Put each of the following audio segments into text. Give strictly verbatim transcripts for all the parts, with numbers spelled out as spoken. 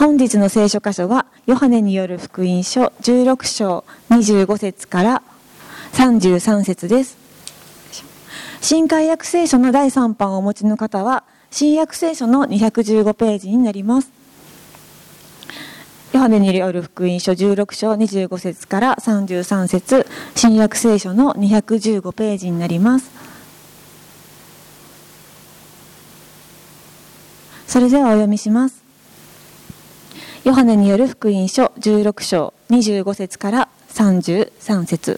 本日の聖書箇所はヨハネによる福音書じゅうろく章にじゅうご節からさんじゅうさん節です。新海訳聖書のだいさん版をお持ちの方は新約聖書のにひゃくじゅうごページになります。ヨハネによる福音書じゅうろく章にじゅうご節からさんじゅうさん節、新約聖書のにひゃくじゅうごページになります。それではお読みします。ヨハネによる福音書じゅうろく章にじゅうご節からさんじゅうさん節。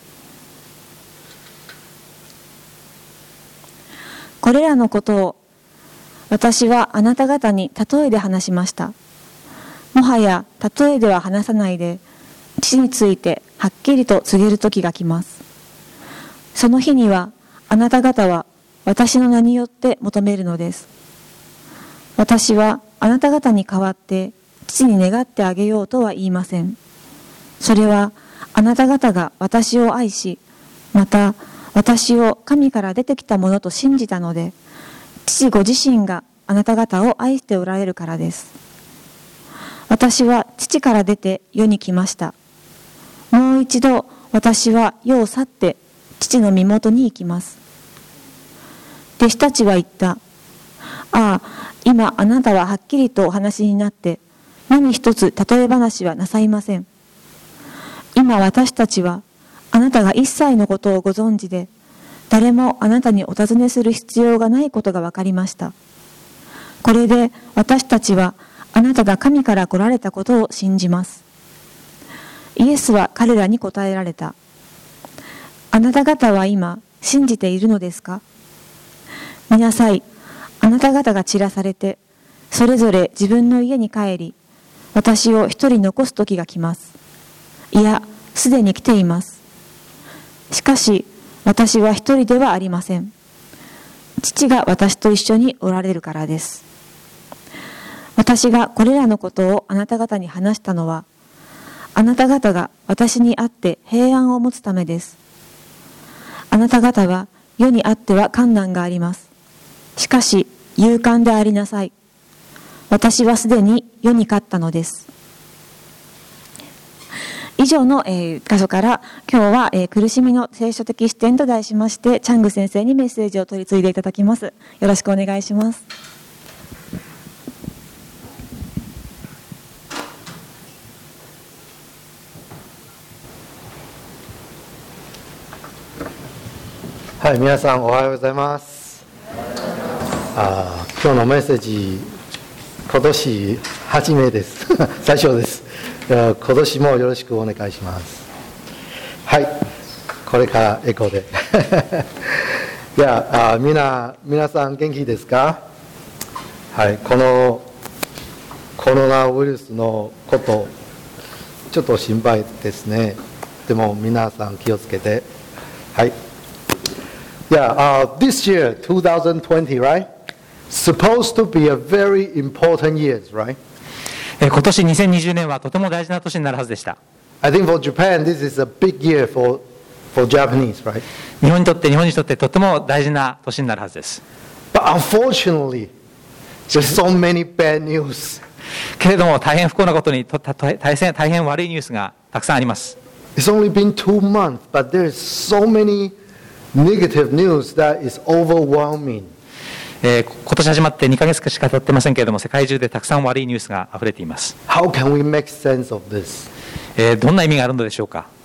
これらのことを私はあなた方に例えで話しました。もはや例えでは話さないで、父についてはっきりと告げる時が来ます。その日にはあなた方は私の名によって求めるのです。私はあなた方に代わって父に願ってあげようとは言いません。それはあなた方が私を愛し、また私を神から出てきたものと信じたので、父ご自身があなた方を愛しておられるからです。私は父から出て世に来ました。もう一度私は世を去って父の身元に行きます。弟子たちは言った。ああ、今あなたははっきりとお話になって何一つ例え話はなさいません。今私たちはあなたが一切のことをご存知で、誰もあなたにお尋ねする必要がないことが分かりました。これで私たちはあなたが神から来られたことを信じます。イエスは彼らに答えられた。あなた方は今信じているのですか？見なさい。あなた方が散らされて、それぞれ自分の家に帰り、私を一人残す時が来ます。いや、すでに来ています。しかし、私は一人ではありません。父が私と一緒におられるからです。私がこれらのことをあなた方に話したのは、あなた方が私にあって平安を持つためです。あなた方は世にあっては困難があります。しかし、勇敢でありなさい。私はすでに世に勝ったのです。以上の、えー、箇所から今日は、えー、苦しみの聖書的視点と題しまして、チャング先生にメッセージを取り次いでいただきます。よろしくお願いします。 はい、皆さんおはようございます。あ今日のメッセージ、今年初めです最初です。今年もよろしくお願いします。はい、これからエコーでいやあみな皆さん元気ですか？はい、このコロナウイルスのことちょっと心配ですね。でも皆さん気をつけて。はい。Yeah, uh, this year, twenty twenty, right? Supposed to be a very important year, right? 今年にせんにじゅうねんはとても大事な年になるはずでした。 I think for Japan, this is a big year for for Japanese, right? 日本にとって日本にとってとても大事な年になるはずです。 But unfortunately, there's so many bad news. けれども大変不幸なことにと大変大変悪いニュースがたくさんあります。 It's only been two months, but there's so many negative news that is overwhelming. えー、今年始まってにかげつしか経ってませんけれども、世界中でたくさん悪いニュースがあふれています。 How can we make sense of this? えー、どんな意味があるのでしょうか。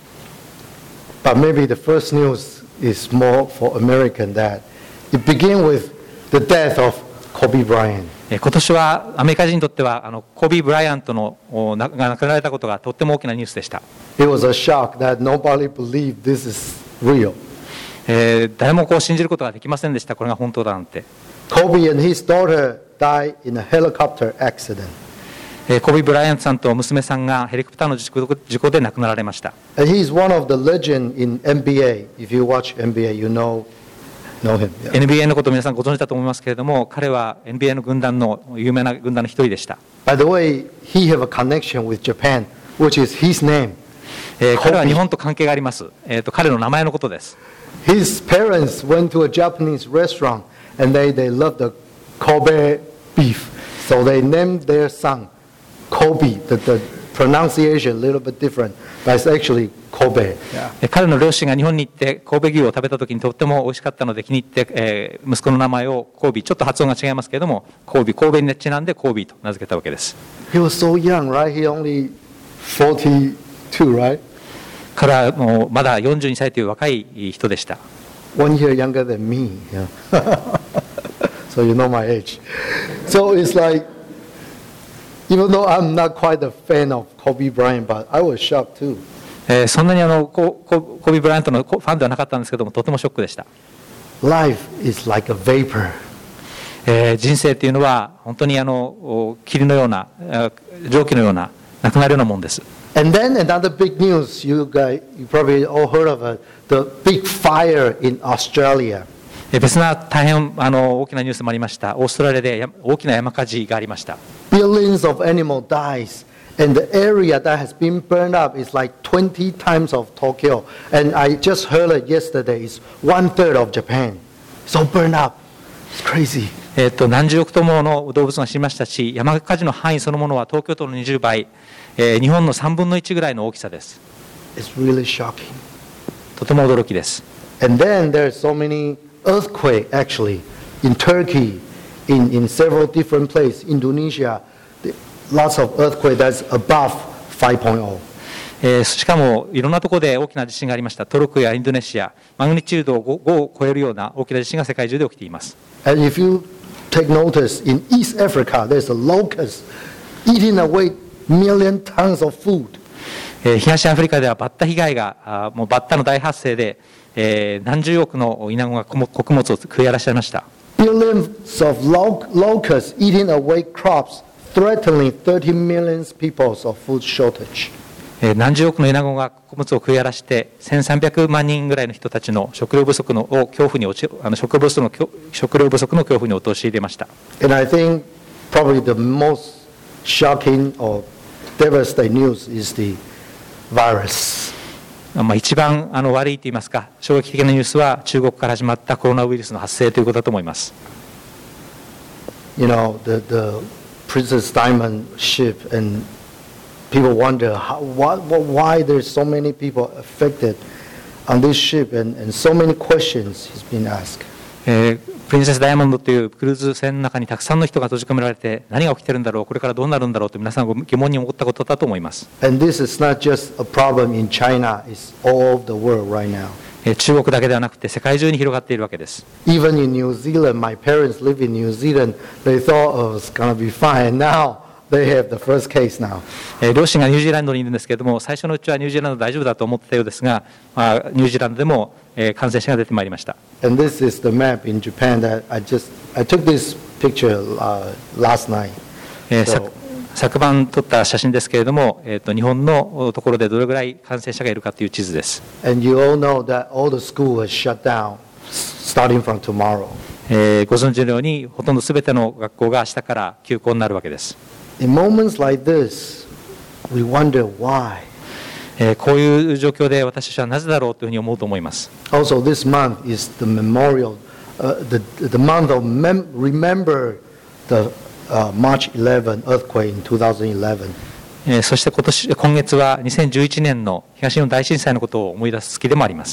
But maybe the first news is more for American that it began with the death of Kobe Bryant. えー、今年はアメリカ人にとってはあのコビー・ブライアントのが亡くなられたことがとっても大きなニュースでした。 It was a shock that nobody believed this is real. えー、誰もこう信じることができませんでした。これが本当だなんて。 Kobe and his daughter died in a helicopter accident. えー、コビー・ブライアントさんと娘さんがヘリコプターの事故、事故で亡くなられました。 And he's one of the legend in N B A. If you watch N B A, you know know him. Yeah. エヌビーエー のことを皆さんご存知だと思いますけれども、彼は エヌビーエー の軍団の有名な軍団の一人でした。 By the way, he have a connection with Japan, which is his name. えー、彼は日本と関係があります。えーと、彼の名前のことです。 His parents went to a Japanese restaurant and they they loved the Kobe beef, so they named their son Kobe. The, the pronunciation a little bit different, but it's actually Kobe. Yeah. 彼の両親が日本に行って神戸牛を食べた時にとっても美味しかったので気に入って、えー、息子の名前をコービー、ちょっと発音が違いますけれどもコービー、神戸にちなんでコービーと名付けたわけです。 He was so young, right? He only forty-two, right? 彼はもうまだよんじゅうにさいという若い人でした。 One year younger than me. Yeah. So you know my age. So it's like, even though I'm not quite a fan of Kobe Bryant, but I was shocked too. えー、そんなにあのコココビー・ブライアントのファンではなかったんですけどもとてもショックでした。 Life is like a vapor. えー、人生というのは本当にあの霧のような蒸気のようななくなるようなもんです。 And then another big news, you guys, you probably all heard of it, the big fire in Australia. 別な大変あの大きなニュースもありました。オーストラリアで大きな山火事がありました。 Billions of animals dies, and the area that has been burned up is like twenty times of Tokyo. And I just heard it yesterday. It's one third of Japan. It's all burned up. It's crazy. えー、と何十億ともの動物が死にましたし、山火事の範囲そのものは東京都のにじゅうばい、えー、日本のさんぶんのいちぐらいの大きさです。 It's really shocking. とても驚きです。 And then there's so many earthquakes actually in Turkey, in, in several different places, Indonesia, lots of earthquakes that's above five point oh. えー、しかもいろんなところで大きな地震がありました。トルコやインドネシア、マグニチュード ご, ごを超えるような大きな地震が世界中で起きています。 And if you take notice, in East Africa, there's a locust eating away million tons of food. えー、東アフリカではバッタ被害があもうバッタの大発生で、えー、何十億のイナゴが穀物を食い荒らしちゃいました。 Billions of locusts eating away crops, threatening thirty million people of food shortage. えー、何十億のイナゴが穀物を食い荒らしてせんさんびゃくまんにんぐらいの人たちの食料不足のを恐怖に陥あの食料不足の食料不足の恐怖に陥れました。 And I think probably the most shocking or devastating news is the virus. まあ一番あの悪いと言いますか衝撃的なニュースは中国から始まったコロナウイルスの発生ということだと思います。 You know, the, the Princess Diamond ship, and people wonder how, why, why there's so many people affected on this ship, and, and so many questions has been asked. えー、プリンセスダイヤモンドというクルーズ船の中にたくさんの人が閉じ込められて何が起きてるんだろう、これからどうなるんだろうと皆さんが疑問に思ったことだと思います。 And this is not just a problem in China, it's all over the world right now. えー、中国だけではなくて世界中に広がっているわけです。 Even in New Zealand, my parents live in New Zealand, they thought oh, it's going to be fine. Now they have the first case now. えー、両親がニュージーランドにいるんですけれども最初のうちはニュージーランド大丈夫だと思っていたようですが、まあ、ニュージーランドでも、えー、感染者が出てまいりました。 And this is the map in Japan that I just, I took this picture uh, last night. えー So, 昨晩撮った写真ですけれども、えー、と日本のところでどれぐらい感染者がいるかという地図です。 and you all know that all the school was shut down starting from tomorrow. えー、ご存知のようにほとんどすべての学校が明日から休校になるわけです。 In moments like this, we wonder why. えー、こういう状況で私たちはなぜだろうというふうに思うと思います。 Also, this month is the memorial, uh, the, the month of mem- remember the uh, March eleventh earthquake in two thousand eleven. えー、そして今年今月はにせんじゅういちねんの東日本大震災のことを思い出す月でもあります。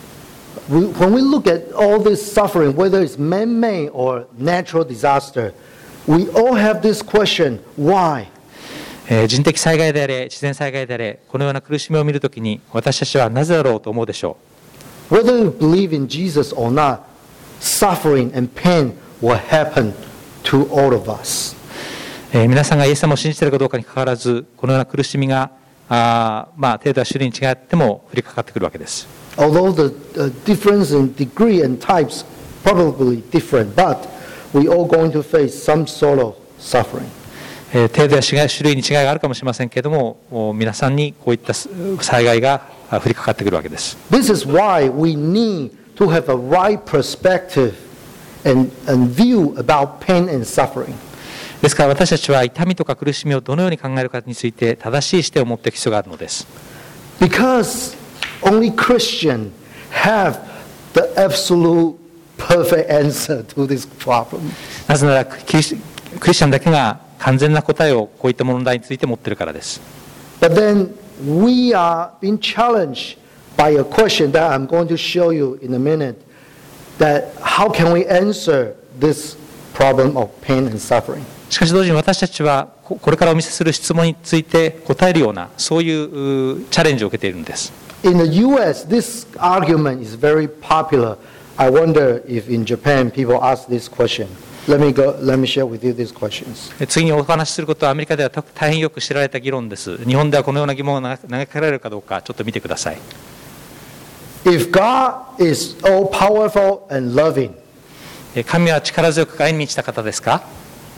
We, when we look at all this suffering, whether it's man-made or natural disaster, we all have this question, why? えー、人的災害であれ自然災害であれこのような苦しみを見るときに私たちはなぜだろうと思うでしょう。 Whether you believe in Jesus or not, suffering and pain will happen to all of us. えー、皆さんがイエス様を信じているかどうかにかかわらずこのような苦しみがあ、まあ、程度や種類に違っても降りかかってくるわけです。 Although the uh, difference in degree and types probably different, but we all going to face some sort of suffering. えー、程度や種類に違いがあるかもしれませんけれども皆さんにこういった災害が降りかかってくるわけです。 This is why we need to have a right perspective and, and view about pain and suffering. ですから私たちは痛みとか苦しみをどのように考えるかについて正しい視点を持っていく必要があるのです。 Because only Christians have the absolute perfect answer to this problem. なぜならクリスチャンだけが完全な答えをこういった問題について持っているからです。 But then we are being challenged by a question that I'm going to show you in a minute, that how can we answer this problem of pain and suffering? しかし同時に私たちはこれからお見せする質問について答えるようなそういうチャレンジを受けているんです。 In the U S, this argument is very popular. I wonder if in Japan people ask this question. Let me go, let me share with you these questions. 次にお話しすることはアメリカでは大変よく知られた議論です。日本ではこのような疑問を投げかけられるかどうかちょっと見てください。 If God is all powerful and loving, 神は力強く愛に満ちた方ですか？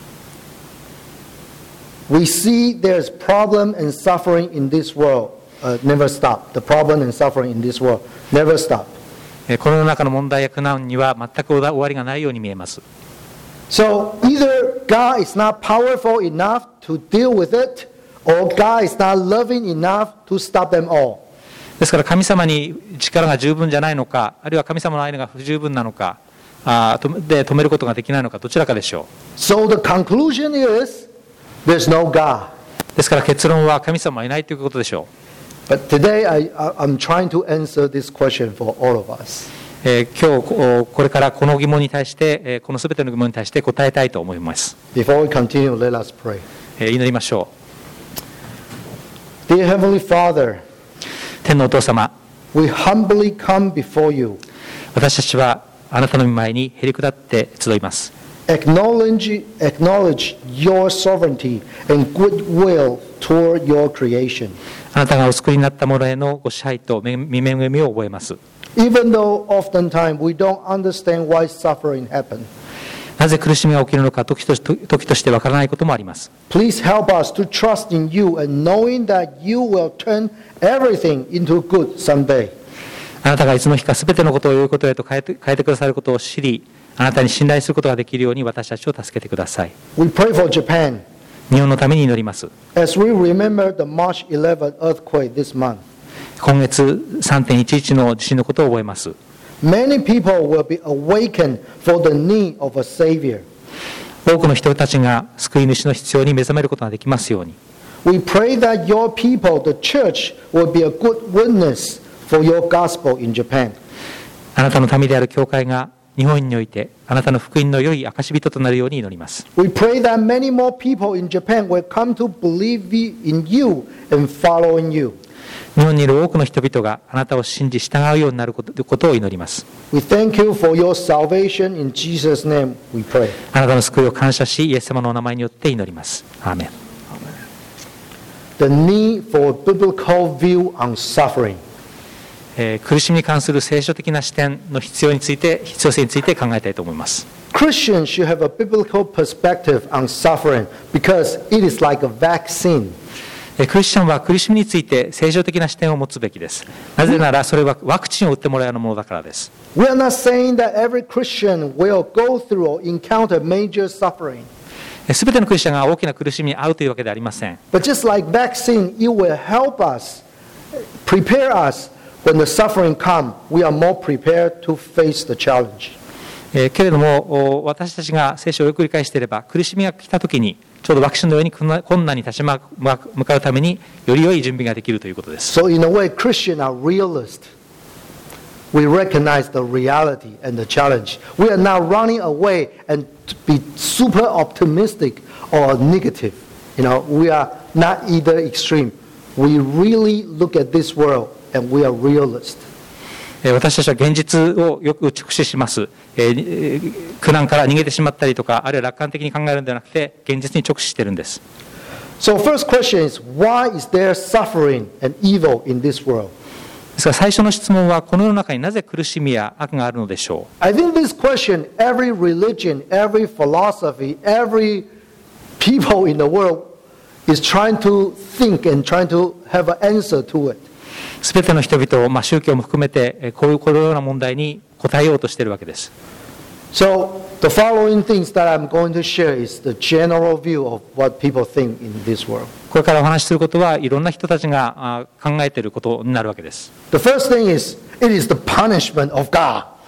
We see there's problem and suffering in this world. Uh, never stop. The problem and suffering in this world never stop. この世の中の問題や苦難には全く終わりがないように見えます。 So either God is not powerful enough to deal with it, or God is not loving enough to stop them all. ですから神様に力が十分じゃないのか、あるいは神様の愛が不十分なのか、あで止めることができないのか、どちらかでしょう。 So the conclusion is there's no God. ですから結論は神様はいないということでしょう。But today I, I'm trying to answer this question for all of us. えー、今日これからこの疑問に対して、えー、このすべての疑問に対して答えたいと思います。 Before we continue, let us pray. えー、祈りましょう。Dear Heavenly Father, 天のお父様、 we humbly come before you. 私たちはあなたの御前にへりくだって集います。 Acknowledge, acknowledge your sovereignty and goodwill toward your creation. あなたがお救いになったものへのご支配と御恵みを覚えます。 Even though oftentimes we don't understand why suffering happens. なぜ苦しみが起きるのか時と時としてわからないこともあります。 Please help us to trust in you and knowing that you will turn everything into good someday. あなたがいつの日かすべてのことを良いことへと変えて、変えてくださることを知り、あなたに信頼することができるように私たちを助けてください。 We pray for Japan. 日本のために祈ります。 As we remember the March eleventh earthquake this month. 今月 さんてんいちいち の地震のことを覚えます。 Many people will be awakened for the need of a savior. 多くの人たちが救い主の必要に目覚めることができますように。 We pray that your people, the church, will be a good witness for your gospel in Japan. あなたの民である教会が日本においてあなたの福音の良い証人となるように祈ります。 We pray that many more people in Japan will come to believe in you and following you. 日本にいる多くの人々があなたを信じ従うようになることを祈ります。 We thank you for your salvation in Jesus' name we pray. あなたの救いを感謝し、イエス様のお名前によって祈ります。アーメン。 The need for a biblical view on suffering. えー、苦しみに関する聖書的な視点の必要について、必要性について考えたいと思います。 Christians should have a biblical perspective on suffering because it is like a vaccine. クリスチャンは苦しみについて聖書的な視点を持つべきです。なぜならそれはワクチンを打ってもらうようなものだからです。 We are not saying that every Christian will go through or encounter major suffering. すべてのクリスチャンが大きな苦しみに遭うというわけではありません。 But just like vaccine, it will help us, prepare us when the suffering comes. We are more prepared to face the challenge. えー、けれども私たちが聖書をよく理解していれば苦しみが来たときにちょうどワクチンのように困難に立ち向かうためにより良い準備ができるということです。 So in a way, Christians are realists. We recognize the reality and the challenge. We are not running away and be super optimistic or negative. You know, we are not either extreme. We really look at this world and we are realists. 私たちは現実をよく直視します。苦難から逃げてしまったりとか、あるいは楽観的に考えるのではなくて、現実に直視しているんです。 So first question is, why is there suffering and evil in this world? ですから最初の質問は、この世の中になぜ苦しみや悪があるのでしょう。 I think this question, every religion, every philosophy, every people in the world is trying to think and trying to have an answer to it. すべての人々を、まあ、宗教も含めてこういうこのような問題に答えようとしているわけです。 So the following things that I'm going to share is the general view of what people think in this world. これからお話しすることはいろんな人たちが考えていることになるわけです。 The first thing is, it is the punishment of God.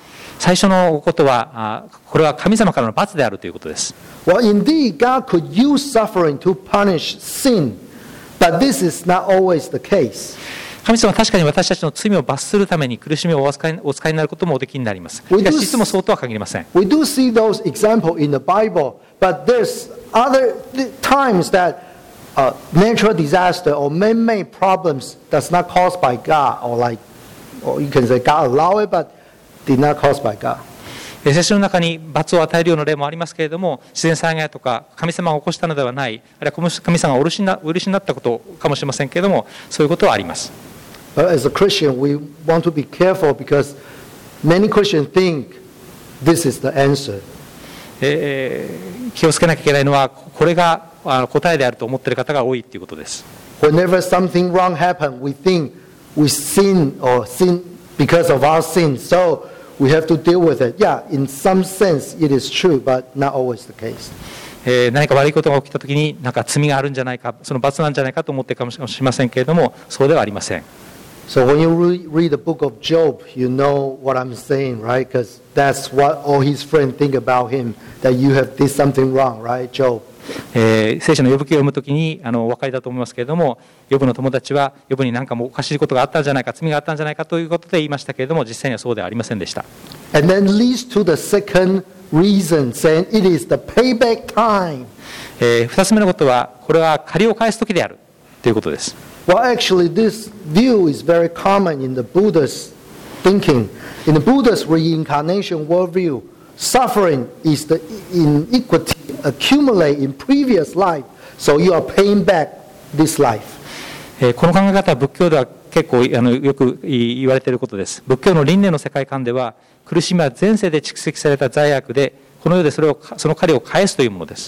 最初のことは、これは神様からの罰であるということです。 Well, indeed, God could use suffering to punish sin, but this is not always the case. 神様は確かに私たちの罪を罰するために苦しみをお使い、お使いになることもおできになります。しかしいつもそうとは限りません。 We do see those examples in the Bible, but there's other times that uh, natural disaster or man-made problems that's not caused by God, or like, or you can say God allowed it, but did not caused by God. 聖書の中に罰を与えるような例もありますけれども、自然災害とか神様が起こしたのではない、あるいは神様がお許しにな、お許しになったことかもしれませんけれども、そういうことはあります。 But as a Christian, we want to be careful because many Christians think this is the answer. えー、気をつけなきゃいけないのは、これが答えであると思っている方が多いということです。 Whenever something wrong happens, we think we sin or sin because of our sin, so we have to deal with it. Yeah, in some sense it is true, but not always the case. えー、何か悪いことが起きたときに、なんか罪があるんじゃないか、その罰なんじゃないかと思っているかもしれませんけれども、そうではありません。 So when you re- read the book of Job, you know what I'm saying, right? Because that's what all his friends think about him, that you have did something wrong, right, Job? えー、聖書のヨブ記を読むときにあのお分かりだと思いますけれども、ヨブの友達はヨブに何かもおかしいことがあったんじゃないか、罪があったんじゃないかということで言いましたけれども、実際にはそうではありませんでした。 And then leads to the second reason, saying it is the payback time. えー、二つ目のことは、これは借りを返すときであるということです。 Well, actually, this view is very common in the Buddha's thinking. In the Buddha's reincarnation worldview, suffering is the iniquity accumulated in previous life, so you are paying back this life. えー、この考え方は仏教では結構あのよく言われていることです。仏教の輪廻の世界観では、苦しみは前世で蓄積された罪悪で、この世でそれをその借りを返すというものです。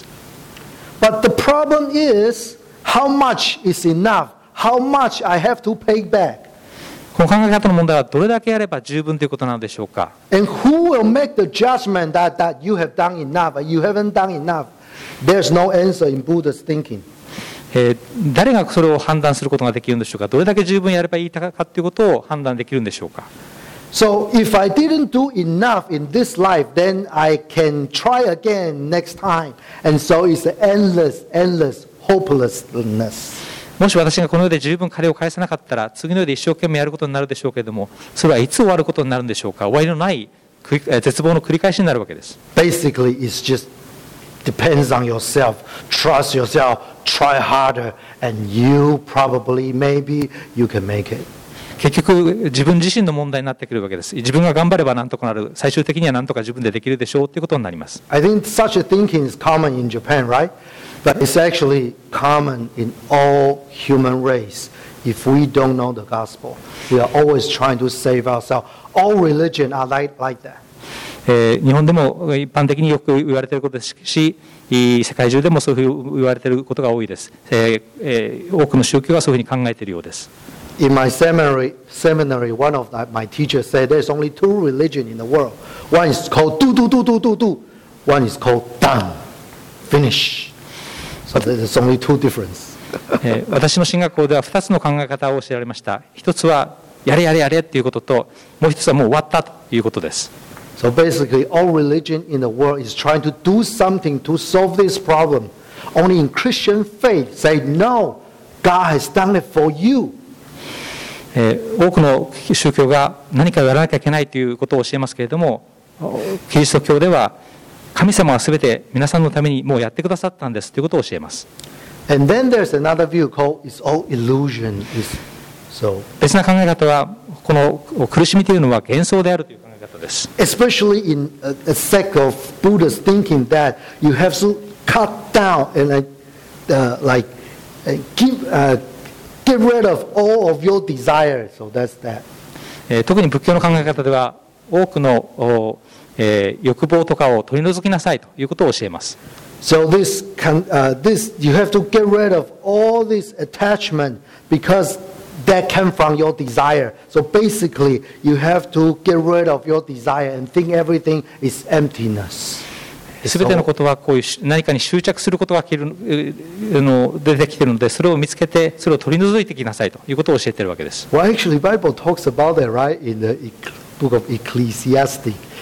But the problem is, how much is enough?How much I have to pay back? この考え方の問題はどれだけやれば十分ということなのでしょうか。 And who will make the judgment that, that you have done enough and you haven't done enough? There's no answer in Buddha's thinking. えー、誰がそれを判断することができるんでしょうか。どれだけ十分やればいいかということを判断できるんでしょうか。 So if I didn't do enough in this life, then I can try again next time. And so it's an endless, endless hopelessness. もし私がこの世で十分借りを返せなかったら、次の世で一生懸命やることになるでしょうけれども、それはいつ終わることになるんでしょうか。終わりのない絶望の繰り返しになるわけです。 Basically, it's just depends on yourself. Trust yourself. Try harder, and you probably, maybe, you can make it. 結局自分自身の問題になってくるわけです。自分が頑張れば何とかなる。最終的には何とか自分でできるでしょうということになります。 I think such a thinking is common in Japan, right? But it's actually common in all human race. If we don't know the gospel, we are always trying to save ourselves. All religion are like, like that. えー、日本でも一般的によく言われていることですし、世界中でもそういうふうに言われていることが多いです。えーえー、多くの宗教はそういうふうに考えているようです。 In my seminary, seminary, one of my teachers said there's only two religions in the world. One is called do do do do do do. One is called done, finish. So there's only two differences. 私の進学校ではふたつの考え方を教えられました。一つはやれやれやれっていうことと、もう一つはもう終わったということです。 So basically, all religion in the world is trying to do something to solve this problem. Only in Christian faith say no, God has done it for you. えー、多くの宗教が何かをやらなきゃいけないということを教えますけれども、キリスト教では神様はすべて皆さんのためにもうやってくださったんですということを教えます。 And then there's another view called it's all illusion. So 別な考え方はこの苦しみというのは幻想であるという考え方です。 Especially in a, a sect of Buddha's thinking that you have to cut down and uh, like uh, give uh, get rid of all of your desires. So that's that. えー、特に仏教の考え方では多くの、えー、欲望とかを取り除きなさいということを教えます。 So this can, uh, this you have to get rid of all this attachment because that came from your desire. So basically, you have to get rid of your desire and think everything is emptiness. すべてのことはこういう何かに執着することが出てきているので、それを見つけてそれを取り除いてきなさいということを教えているわけです。 Well, actually, Bible talks about that, right? In the book of Ecclesiastes,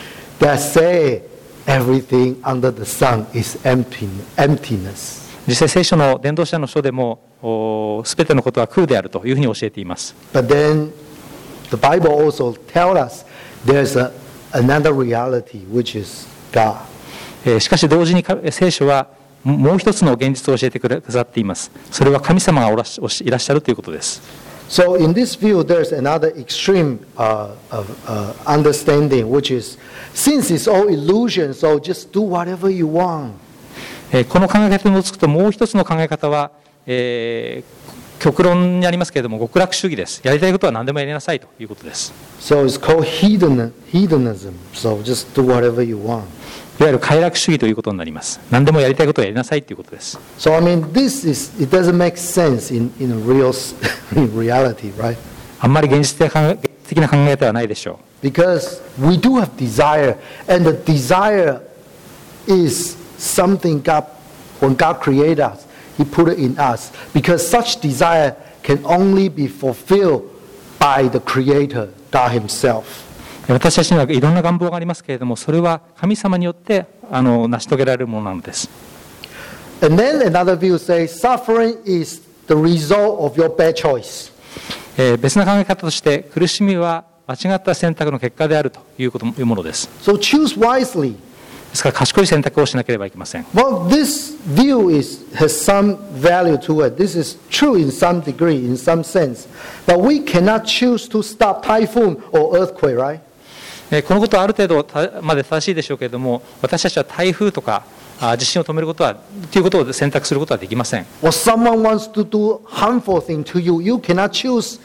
that say everything under the sun is empty, emptiness. 実際聖書の伝道者の書でもすべてのことは空であるというふうに教えています。 But then the Bible also tells us there's a, another reality which is God. しかし同時に聖書はもう一つの現実を教えてくださっています。それは神様がおらしいらっしゃるということです。 So in this view, there's another extreme uh, of uh, understanding, which is, since it's all illusion, so just do whatever you want. この考え方に基づくともう一つの考え方は、えー、極論にありますけれども極楽主義です。やりたいことは何でもやりなさいということです。 So it's called hedon, hedonism, so just do whatever you want. いわゆる快楽主義ということになります。何でもやりたいことをやりなさいということです。 So I mean, this is, it doesn't make sense in, in real in reality, right? あんまり現実的な考え方はないでしょう。 Because we do have desire, and the desire is something God, when God created us, He put it in us. Because such desire can only be fulfilled by the Creator, God Himself. 私たちにはいろんな願望がありますけれども、それは神様によってあの成し遂げられるものなのです。 And then another view says, suffering is the result of your bad choice. えー、別な考え方として苦しみは間違った選択の結果であるというこというものです。 So choose wisely. ですから賢い選択をしなければいけません。 Well, this view is, has some value to it. This is true in some degree, in some sense. But we cannot choose to stop typhoon or earthquake, right? このことはある程度まで正しいでしょうけれども、私たちは台風とか地震を止めることはということを選択することはできません。 Or someone wants to do harmful thing to you, you cannot choose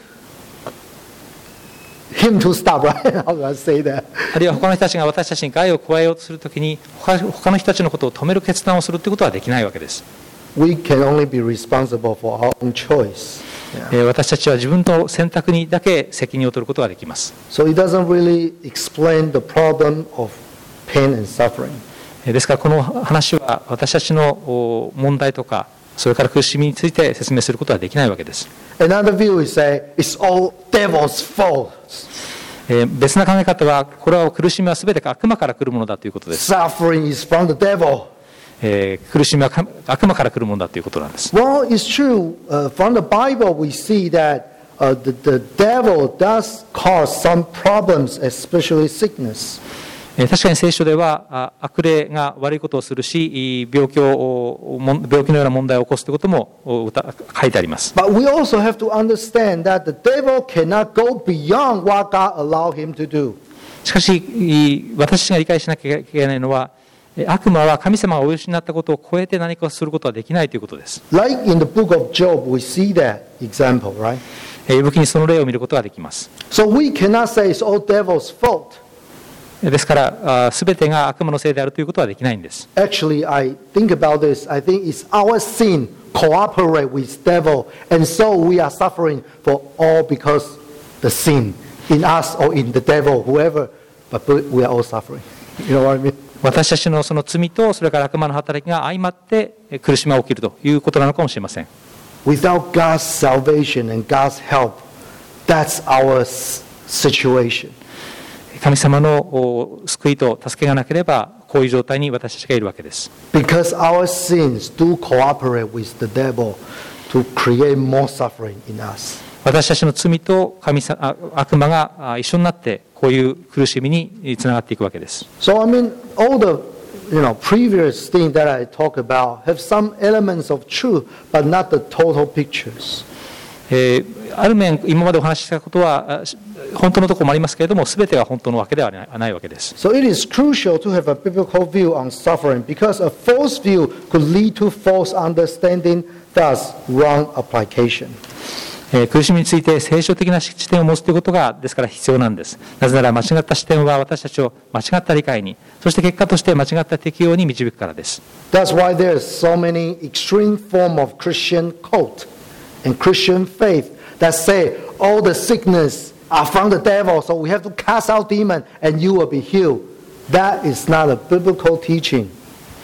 him to stop, right? How do I say that? あるいは他の人たちが私たちに害を加えようとするときに 他, 他の人たちのことを止める決断をするということはできないわけです。 We can only be responsible for our own choice. Yeah. 私たちは自分の選択にだけ責任を取ることができます。 So it doesn't really explain the problem of pain and suffering. ですからこの話は私たちの問題とかそれから苦しみについて説明することはできないわけです。 Another view is say it's all devil's fault. 別な考え方はこれは苦しみはすべて悪魔から来るものだということです。 Suffering is from the devil. えー、苦しみは悪魔から来るものだということなんです。 Well, it's true. Uh, from the Bible, we see that uh, the, the devil does cause some problems, especially sickness. 確かに聖書では悪霊が悪いことをするし、病気を病気のような問題を起こすということも書いてあります。 But we also have to understand that the devil cannot go beyond what God allowed him to do. しかし私が理解しなきゃいけないのは。悪魔は神様がお許しになったことを超えて何かすることはできないということです。 Like in the book of Job, we see that example, right? 呼ぶ記にその例を見ることができます。 So we cannot say it's all devil's fault. ですからすべてが悪魔のせいであるということはできないんです。 Actually, I think about this. I think it's our sin cooperate with devil, and so we are suffering for all because the sin in us or in the devil, whoever. But we are all suffering. You know what I mean? 私たちのその罪とそれから悪魔の働きが相まって苦しみが起きるということなのかもしれません。 Without God's salvation and God's help, that's our situation. 神様の救いと助けがなければこういう状態に私たちがいるわけです。 Because our sins do cooperate with the devil to create more suffering in us. 私たちの罪と神様悪魔が一緒になってこういう苦しみにつながっていくわけです。 So I mean, all the you know previous things that I talk about have some elements of truth, but not the total pictures. えー、ある面今までお話ししたことは本当のところもありますけれども、すべては本当のわけではないわけです。 So it is crucial to have a biblical view on suffering, because a false view could lead to false understanding, thus wrong application. 苦しみについて聖書的な視点を持つということがですから必要なんです。なぜなら間違った視点は私たちを間違った理解に、そして結果として間違った適用に導くからです。 That's why there are so many extreme forms of Christian cult and Christian faith that say all the sickness are from the devil, so we have to cast out demons and you will be healed. That is not a biblical teaching.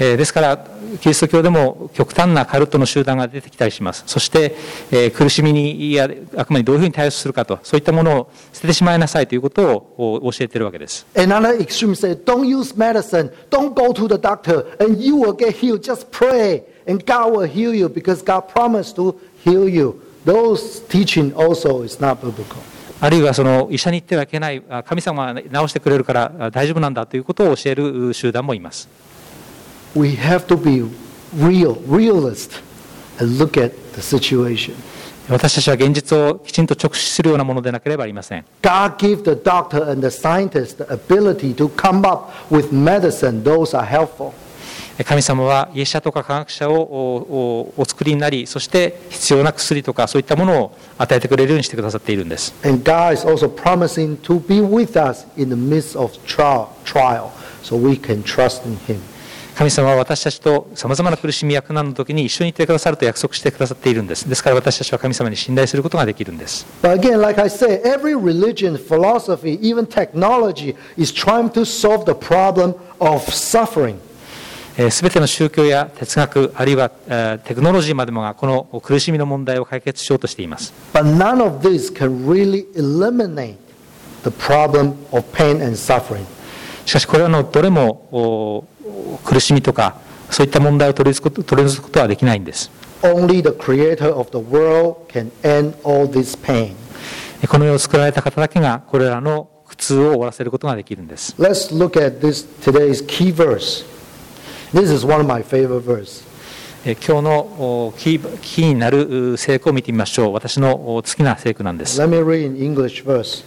えー、ですからキリスト教でも極端なカルトの集団が出てきたりします。そして、えー、苦しみにや悪魔にどういうふうに対応するかと、そういったものを捨ててしまいなさいということを教えているわけです。 Another extreme say, don't use medicine, don't go to the doctor, and you will get healed. Just pray, and God will heal you because God promised to heal you. Those teaching also is not biblical. あるいはその医者に行ってはいけない、神様が治してくれるから大丈夫なんだということを教える集団もいます。 We have to be real, realist, and look at the situation. 私たちは現実をきちんと直視するようなものでなければありません。 God gave the doctor and the scientist the ability to come up with medicine. Those are helpful. 神様は医者とか科学者を お, お, お作りになり、そして必要な薬とかそういったものを与えてくれるようにしてくださっているんです。 And God is also promising to be with us in the midst of trial, trial, so we can trust in Him. 神様は私たちとさまざまな苦しみや苦難の時に一緒にいてくださると約束してくださっているんです。ですから私たちは神様に信頼することができるんです。 But again, like I say, every religion, philosophy, even technology is trying to solve the problem of suffering. すべての宗教や哲学、あるいはテクノロジーまでもがこの苦しみの問題を解決しようとしています。 But none of this can really eliminate the problem of pain and suffering. しかしこれらのどれも苦しみとかそういった問題を取り除くことはできないんです。 Only the creator of the world can end all this pain. この世を作られた方だけがこれらの苦痛を終わらせることができるんです。 Let's look at this today's key verse. This is one of my favorite verses. 今日のキー、キーになる聖句を見てみましょう。私の好きな聖句なんです。 Let me read in English verse.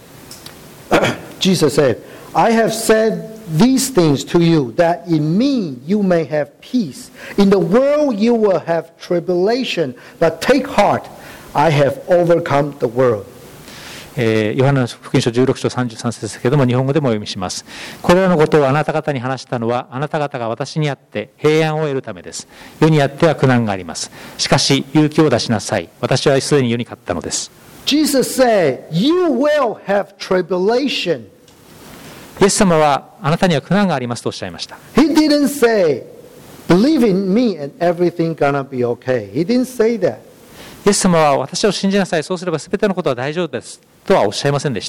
Jesus said, I have said these things to you, that in me you may have peace. In the world you will have tribulation, but take heart, I have overcome the world. えー、ヨハネの福音書じゅうろく章さんじゅうさん節ですけれども、日本語でもお読みします。これらのことをあなた方に話したのは、あなた方が私にあって平安を得るためです。世にあっては苦難があります。しかし勇気を出しなさい。私はすでに世に勝ったのです。 Jesus said, you will have tribulation. イエス様はあなたには苦難がありますとおっしゃいました。 He didn't say, believe in me and everything gonna be okay. He didn't say that. イエス様は私を信じなさい。そうすれば全てのことは大丈夫です。とはおっしゃいませんでした。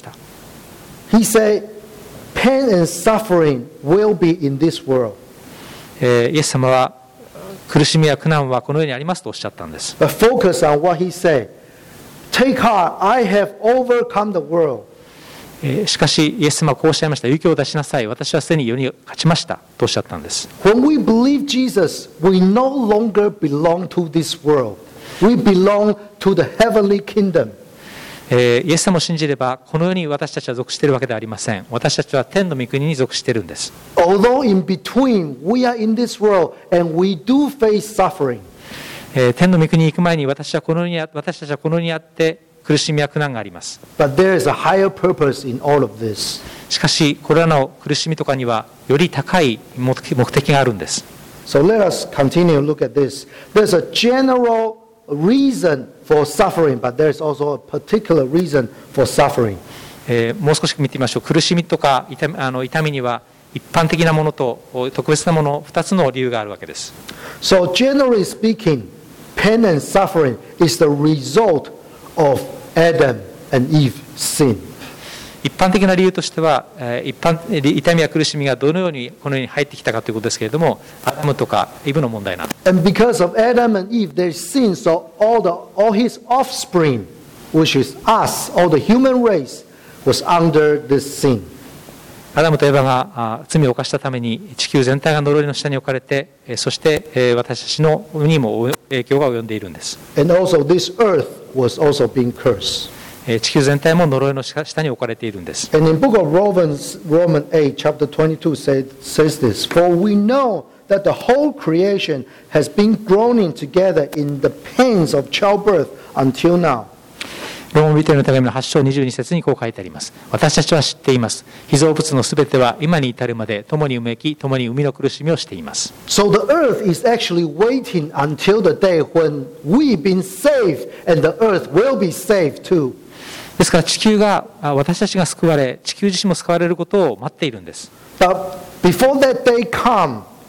He said, pain and suffering will be in this world. えー、イエス様は苦しみや苦難はこの世にありますとおっしゃったんです。 But focus on what he said. Take heart, I have overcome the world. えー、しかしイエス様はこうおっしゃいました。勇気を出しなさい。私はすでに世に勝ちましたとおっしゃったんです。 When we believe Jesus, we no longer belong to this world. We belong to the heavenly kingdom. えー、イエス様を信じればこの世に私たちは属しているわけではありません。私たちは天の御国に属しているんです。 Although in between we are in this world and we do face suffering. えー、天の御国に行く前に私はこの世に私たちはこの世にあって苦しみや苦難があります。 But there is a higher purpose in all of this. しかしこれらの苦しみとかにはより高い目的があるんです。 So let us continue to look at this. There's a general reason for suffering, but there's also a particular reason for suffering. えー、もう少し見てみましょう。苦しみとか 痛, あの痛みには一般的なものと特別なものふたつの理由があるわけです。 So generally speaking, pain and suffering is the result of Adam and Eve's sin. 一般的な理由としては、一般痛みや苦しみがどのようにこの世に入ってきたかということですけれども、アダムとかイブの問題なんです。 And because of Adam and Eve, their sin, so all the all his offspring, which is us, all the human race, was under this sin. アダムとエバが罪を犯したために地球全体が呪いの下に置かれて、そして私たちのにも影響が及んでいるんです。 And also this earth was also being cursed. 地球全体も呪いの下に置かれているんです。 And in book of Romans, Romans eight, chapter twenty-two says, says this, For we know that the whole creation has been groaning together in the pains of childbirth until now. ローマ人への手紙のはち章にじゅうに節にこう書いてあります。私たちは知っています。被造物のすべては今に至るまで共にうめき、共に生みの苦しみをしています。 So the earth is actually waiting until the day when we've been saved and the earth will be saved too. ですから地球が私たちが救われ、地球自身も救われることを待っているんです。 But before that day come,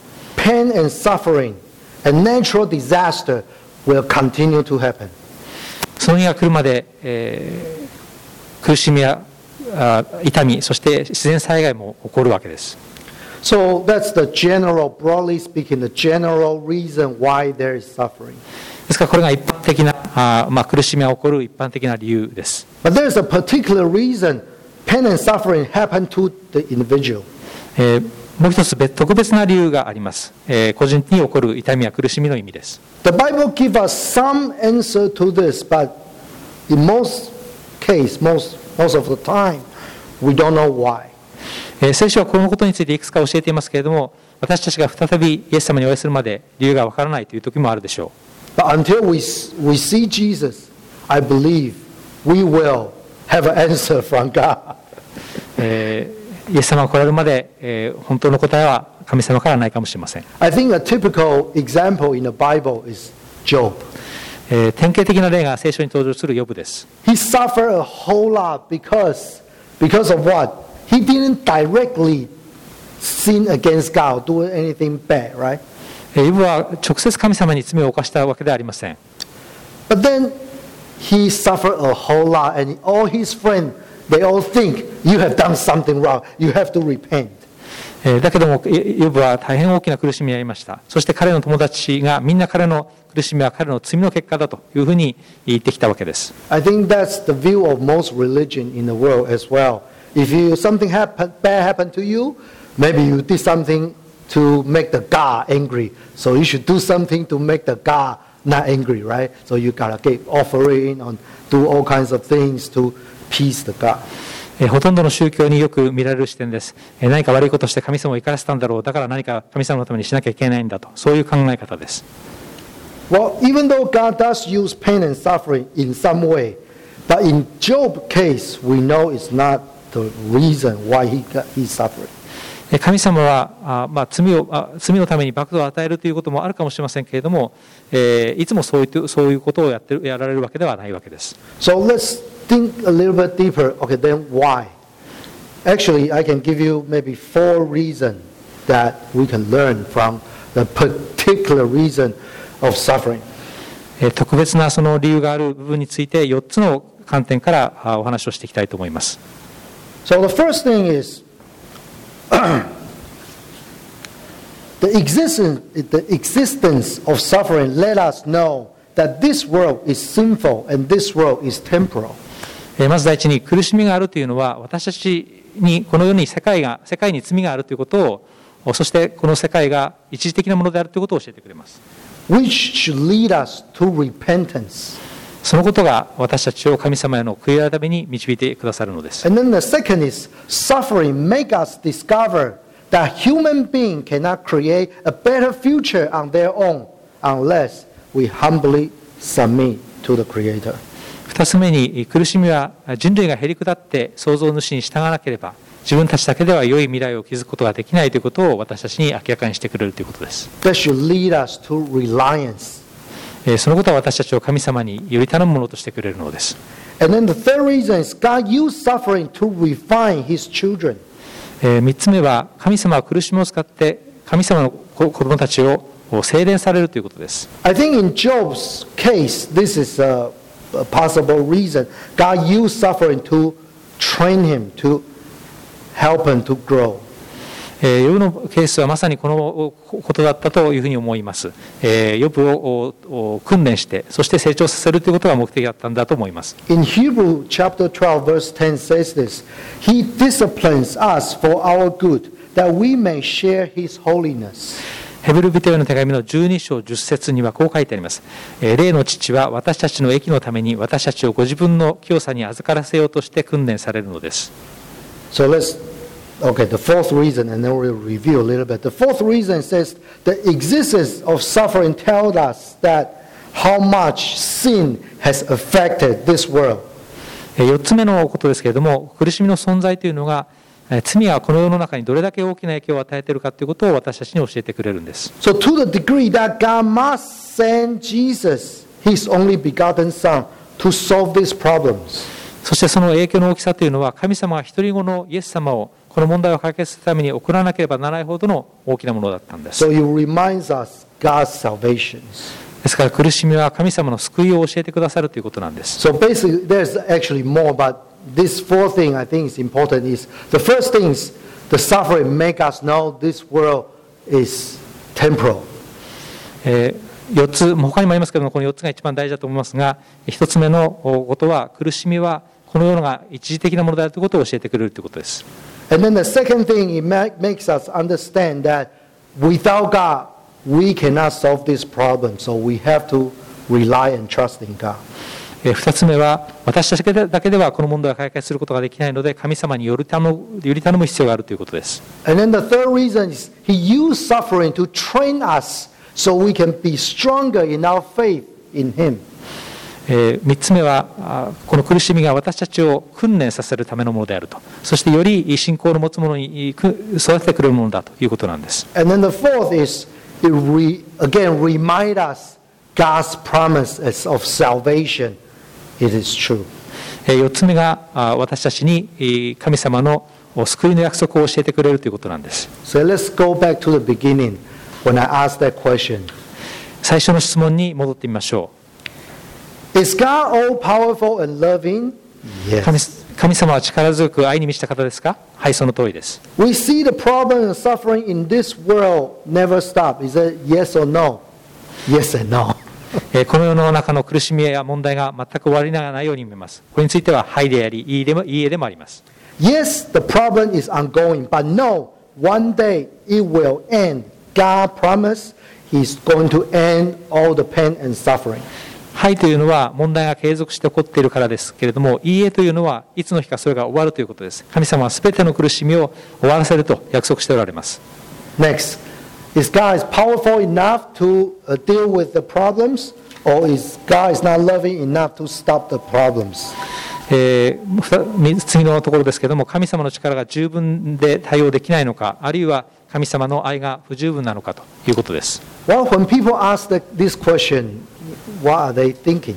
pain and suffering and natural disaster will continue to happen. その日が来るまで、えー、苦しみやあ痛み、そして自然災害も起こるわけです。 So that's the general, broadly speaking, the general reason why there is suffering. ですからこれが一般的な、あ、まあ、苦しみが起こる一般的な理由です。 But there's a particular reason pain and suffering happen to the individual. えー、もう一つ別特別な理由があります。えー、個人に起こる痛みや苦しみの意味です。 The Bible gives us some answer to this, but in most case, most most of the time, we don't know why. えー、聖書はこのことについていくつか教えていますけれども、私たちが再びイエス様にお会いするまで理由がわからないという時もあるでしょう。 But until we we see Jesus, I believe we will have an answer from God. えー、イエス様が来られるまで、えー、本当の答えは神様からないかもしれません。 I think a typical example in the Bible is Job. えー、典型的な例が聖書に登場するヨブです。 He suffered a whole lot because because of what? He didn't directly sin against God, do anything bad, right? ヨブは直接神様に罪を犯したわけではありません。 But then he suffered a whole lot, and all his friends, they all think you have done something wrong. You have to repent. だけどもヨブは大変大きな苦しみにありました。そして彼の友達がみんな彼の苦しみは彼の罪の結果だというふうに言ってきたわけです。 I think that's the view of most religion in the world as well. If you something happen, bad happened to you, maybe you did something to make the God angry. So you should do something to make the God not angry, right? So you gotta give offering and do all kinds of things to appease the God. ほとんどの宗教によく見られる視点です。何か悪いことして神様を怒らせたんだろう。だから何か神様のためにしなきゃいけないんだと。そういう考え方です。 Well, even though God does use pain and suffering in some way, but in Job's case, we know it's not the reason why he got, he suffered. 神様はあ、まあ、罪をあ罪のために罰を与えるということもあるかもしれませんけれども、えー、いつもそういうそういうことをやってるやられるわけではないわけです。 So let's think a little bit deeper. Okay, then why? Actually, I can give you maybe four reasons that we can learn from the particular reason of suffering. 特別なその理由がある部分についてよっつの観点からお話をしていきたいと思います。 So the first thing is the existence, the existence of suffering let us know that this world is sinful and this world is temporal. まず第一に苦しみがあるというのは私たちにこの世に世界が世界に罪があるということを、そしてこの世界が一時的なものであるということを教えてくれます。 Which should lead us to repentance. そのことが私たちを神様への悔い改めに導いてくださるのです。 And then the second is suffering make us discover that human being cannot create a better future on their own unless we humbly submit to the Creator. 二つ目に苦しみは人類がへり下って創造主に従わなければ自分たちだけでは良い未来を築くことができないということを私たちに明らかにしてくれるということです。 That should lead us to reliance. そのことは私たちを神様により頼むものとしてくれるのです。 And then the third reason is God used suffering to refine His children. 三つ目は神様は苦しみを使って神様の子供たちを精錬されるということです。 I think in Job's case, this is a, a possible reason. God used suffering to train him, to help him to grow. ヨブのケースはまさにこのことだったというふうに思います。ヨブを訓練して、そして成長させるということが目的だったんだと思います。 In Hebrew chapter twelve verse ten says this, He disciplines us for our good, that we may share His holiness. ヘブル人への手紙のじゅうに章じゅっ節にはこう書いてあります。霊の父は私たちの益のために私たちをご自分の清さに預からせようとして訓練されるのです。 So let's Okay, the fourth reason, and then we'll review a little bit. The fourth reason says the existence of suffering tells us that how much sin has affected this world. 四つ目のことですけれども、苦しみの存在というのが罪がこの世の中にどれだけ大きな影響を与えているかということを私たちに教えてくれるんです。 So to the degree that God must send Jesus, His only begotten Son, to solve these problems. そしてその影響の大きさというのは神様が一人子のイエス様をこの問題を解決するために送らなければならないほどの大きなものだったんです。 So it reminds us God's salvation. ですから苦しみは神様の救いを教えてくださるということなんです。 So basically, there's actually more, but this fourth thing I think is important is the first thing is the suffering make us know this world is temporal. えー、よっつ、他にもありますけども、このよっつが一番大事だと思いますが、ひとつめのことは、苦しみはこの世のが一時的なものであるということを教えてくれるということです。 And then the second thing, it makes us understand that without God, we cannot solve this problem. So we have to rely and trust in God. 二つ目は、私たちだけではこの問題を解決することができないので、神様により頼む、より頼む必要があるということです。 And then the third reason is He used suffering to train us so we can be stronger in our faith in Him. えー、三つ目は、この苦しみが私たちを訓練させるためのものであると。そしてより信仰の持つものに育ててくれるものだということなんです。 And then the fourth is, it re, again remind us God's promise of salvation. It is true. 四つ目が私たちに神様の救いの約束を教えてくれるということなんです。 So let's go back to the beginning when I asked that question. 最初の質問に戻ってみましょう。 Is God all powerful and loving? 神 Yes. 神様は力強く愛に満ちた方ですか？はい、その通りです。 We see the problem and suffering in this world never stop. Is it yes or no? Yes and no. この世の中の苦しみや問題が全く終わりがないように見えます。これについてははいであり、いいでもいいえでもあります。 Yes, the problem is ongoing, but no, one day it will end. God promised He's going to end all the pain and suffering. はいというのは問題が継続して起こっているからですけれども、いいえというのはいつの日かそれが終わるということです。神様はすべての苦しみを終わらせると約束しておられます。 Next, is God powerful enough to uh, deal with the problems, or is God is not loving enough to stop the problems? えー、次のところですけれども、神様の力が十分で対応できないのか、あるいは神様の愛が不十分なのかということです。 Well, when people ask the, this question, what are they thinking?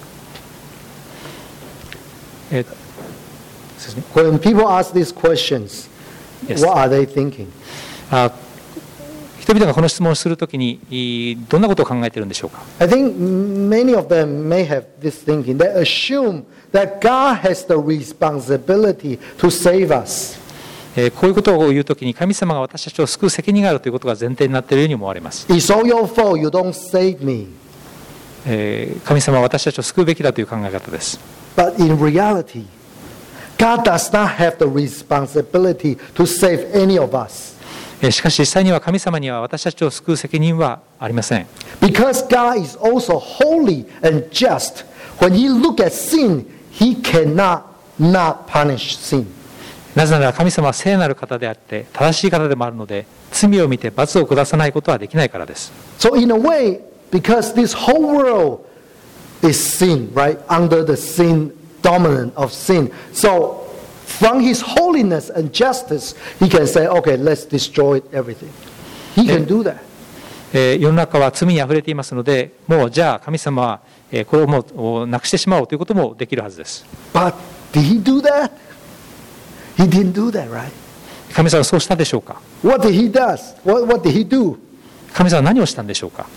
えー When people ask these questions, Yes. what are they thinking? あ人々がこの質問をするときにいどんなことを考えているんでしょうか。 I think many of them may have this thinking. They assume that God has the responsibility to save us. えーこういうことを言うときに神様が私たちを救う責任があるということが前提になっているように思われます。 It's all your fault. You don't save me. えー神様は私たちを救うべきだという考え方です。 But in reality, God does not have the responsibility to save any of us. えーしかし実際には神様には私たちを救う責任はありません。 Because God is also holy and just. When He look at sin, He cannot not punish sin. なぜなら神様は聖なる方であって正しい方でもあるので、罪を見て罰を下さないことはできないからです。 So in a way, because this whole world is sin, right? Under the sin, dominant of sin. So from His holiness and justice, He can say, okay, let's destroy everything. He can do that. えー世の中は罪にあふれていますので、もうじゃあ神様はえーこれをもうなくしてしまおうということもできるはずです。 But did He do that? He didn't do that, right? 神様はそうしたでしょうか。 What did He do? What, what did He do? 神様は何をしたんでしょうか。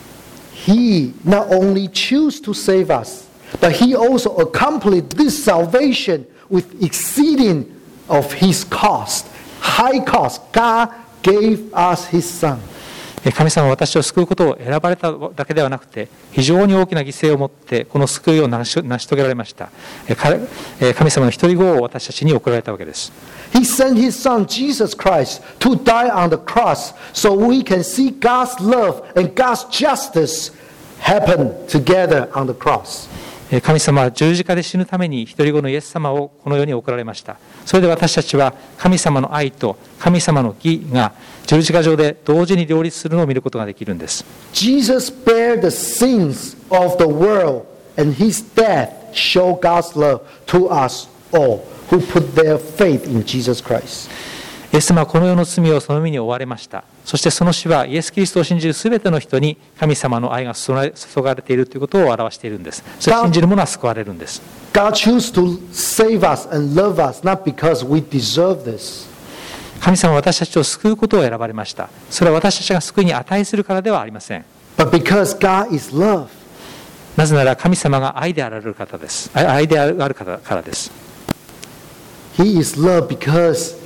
He not only chose to save us, but He also accomplished this salvation with exceeding of His cost, high cost. God gave us His Son. 神様は私を救うことを選ばれただけではなくて、非常に大きな犠牲をもってこの救いを成し成し遂げられました。神様の一人子を私たちに送られたわけです。 He sent His Son, Jesus Christ, to die on the cross so we can see God's love and God's justice happen together on the cross. 神様は十字架で死ぬために一人子のイエス様をこの世に送られました。それで私たちは神様の愛と神様の義が十字架上で同時に両立するのを見ることができるんです。 Jesus bare the sins of the world, and His death showed God's love to us all who put their faith in Jesus Christ. イエス様はこの世の罪をその身に負われました。そしてその死はイエス・キリストを信じるすべての人に神様の愛が注がれているということを表しているんです。それを信じる者は救われるんです。 God chose to save us and love us not because we deserve this. 神様は私たちを救うことを選ばれました。それは私たちが救いに値するからではありません。 but because God is love. なぜなら神様が愛であられる方です。愛である方からです。 He is love because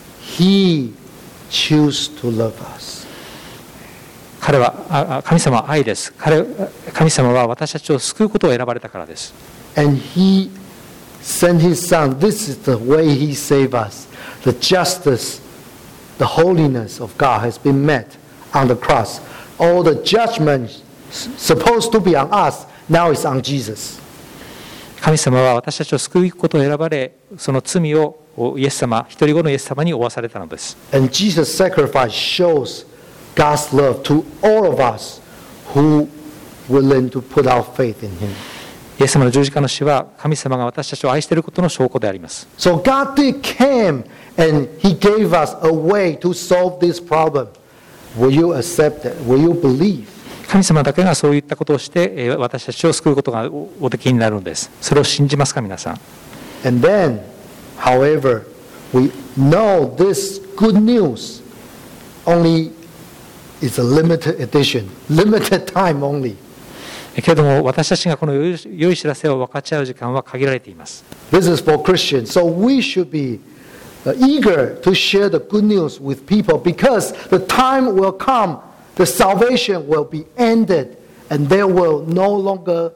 He chooses to love us. 彼は神様は愛です。彼神様は私たちを救うことを選ばれたからです。 And He sent His Son. This is the way He saved us. The justice, the holiness of God has been met on the cross. All the judgment supposed to be on us, now is on Jesus. 神様は私たちを救うことを選ばれ、その罪をイエス様、一人子のイエス様に負わされたのです。 And Jesus' sacrifice shows God's love to all of us who willing to put our faith in Him. イエス様の十字架の死は神様が私たちを愛していることの証拠であります。 So God did came and He gave us a way to solve this problem. Will you accept it? Will you believe? 神様だけがそういったことをして私たちを救うことがおできになるのです。それを信じますか皆さん。 And then, however, we know this good news only is a limited edition, limited time only. けれども私たちがこの良い知らせを分かち合う時間は限られています。 This is for Christians, so we should be eager to share the good news with people because the time will come, the salvation will be ended, and there will no longer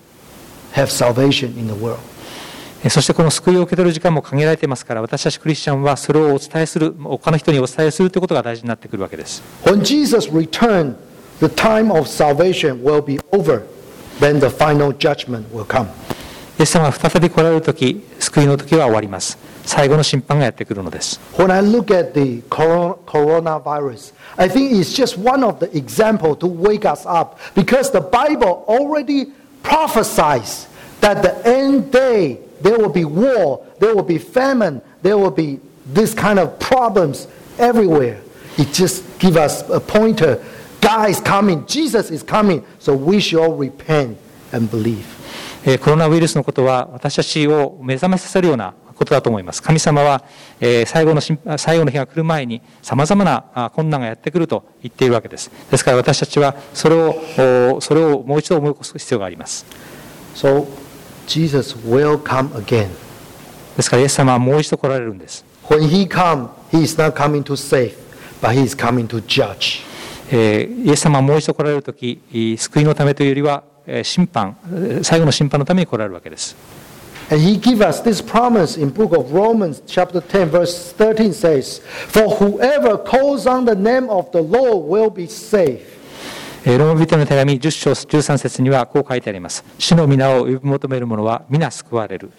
have salvation in the world. そしてこの救いを受け取る時間も限られていますから、私たちクリスチャンはそれをお伝えする、他の人にお伝えするということが大事になってくるわけです。 When Jesus returned, the time of salvation will be over. Then the final judgment will come. イエス様が再び来られるとき、救いの時は終わります。最後の審判がやってくるのです。 When I look at the coronavirus, I think it's just one of the examples to wake us up because the Bible already prophesies that the end day there will be war, there will be famine, there will be this kind of problems everywhere. It just gives us a pointer. God is coming, Jesus is coming, so we should all repent and believe. コロナウイルスのことは私たちを目覚めさせるようなことだと思います。神様は最後の最後の日が来る前にさまざまな困難がやってくると言っているわけです。ですから私たちはそれをそれをもう一度思い起こす必要があります。 So Jesus will come again. ですからイエス様はもう一度来られるんです。 When He comes, He is not coming to save, but He is coming to judge. イエス様はもう一度来られるとき、救いのためというよりは審判、最後の審判のために来られるわけです。 And He gives us this promise in book of Romans chapter ten verse thirteen says, For whoever calls on the name of the Lord will be saved. ローマ人の手紙じゅっ章じゅうさん節にはこう書いてあります。主の皆を呼び求める者は皆救われる。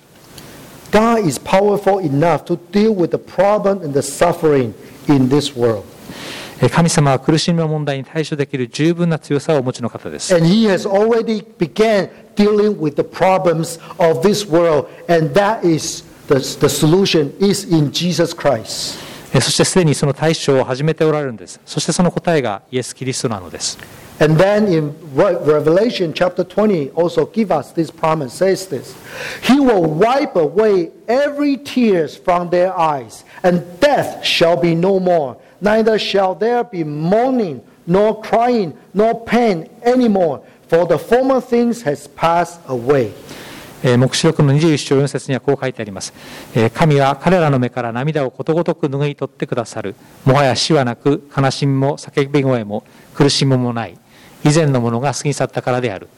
God is powerful enough to deal with the problem and the suffering in this world. 神様は苦しみの問題に対処できる十分な強さをお持ちの方です。 And He has already began dealing with the problems of this world, and that is the, the solution is in Jesus Christ. そしてすでにその対処を始めておられるんです。そしてその答えがイエス・キリストなのです。 And then in Revelation chapter twenty also give us this promise, says this. He will wipe away every tears from their eyes, and death shall be no more. Neither shall there be mourning, nor crying, nor pain anymore, for the former things has passed away. 黙示録のにじゅういち章よん節にはこう書いてあります。神は彼らの目から涙をことごとく拭い取ってくださる。もはや死はなく、悲しみも叫び声も苦しみもない。以前のものが過ぎ去ったからである。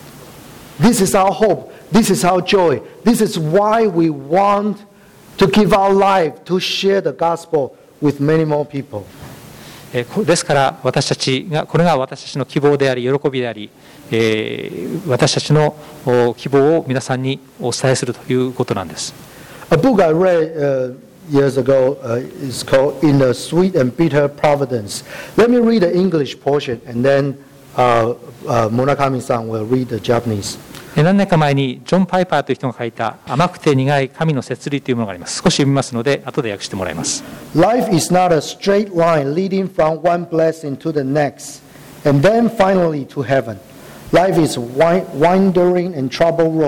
This is our hope. This is our joy. This is why we want to give our life to share the gospel with many more people. ですから私たちがこれが私たちの希望であり喜びであり、えー、私たちの希望を皆さんにお伝えするということなんです。 A book I read、uh, years ago uh, is called In the Sweet and Bitter Providence. Let me read the English portion and then uh, uh, Murakami-san will read the Japanese. 何年か前にジョン・パイパーという人が書いた甘くて苦い神の摂理というものがあります。少し読みますので後で訳してもらいます。 Life is not a straight line leading from one blessing to the next and then finally to heaven. Life is a wandering and troubled road